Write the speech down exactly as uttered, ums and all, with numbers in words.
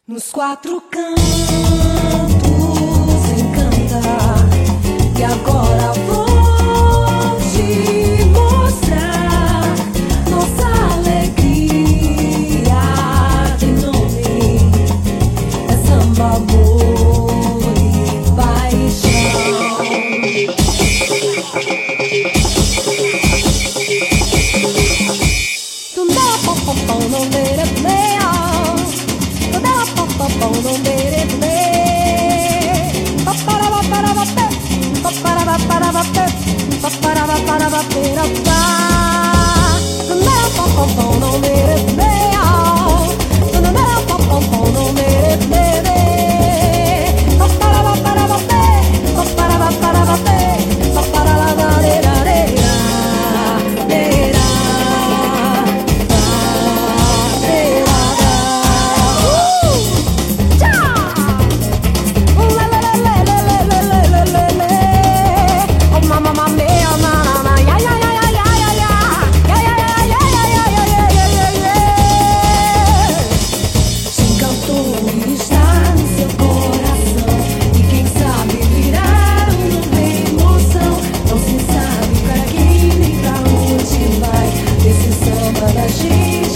Nos quatro cantos encanta, e agora vou te mostrar nossa alegria. Tem nome, é samba, amor e paixão. Tu não popopom, não dere don't let it play. Pa para pa para pa pa para pa para pa pa para pa para pa para pa. Não pa pa pa don't let it play. Não não pa pa pa don't let it play. Pa para pa para pa pa para pa para pa pa para la la la la la. She